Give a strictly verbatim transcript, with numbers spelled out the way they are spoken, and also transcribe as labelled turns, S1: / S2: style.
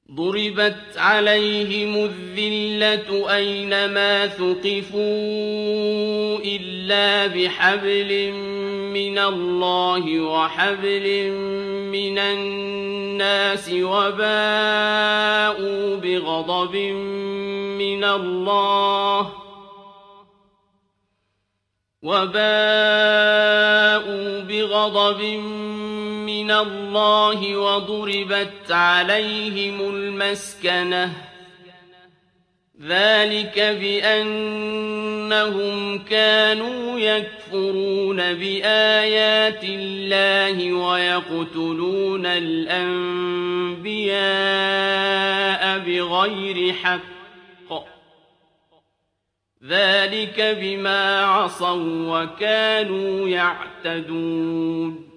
S1: ضربت عليهم الذلة أينما ثقفوا إلا بحبل من الله وحبل من الناس وباءوا بغضب من الله وباءوا بغضب من الله وضربت عليهم المسكنة ذلك بأنهم كانوا يكفرون بآيات الله ويقتلون الأنبياء بغير حق ذلك بما عصوا وكانوا يعتدون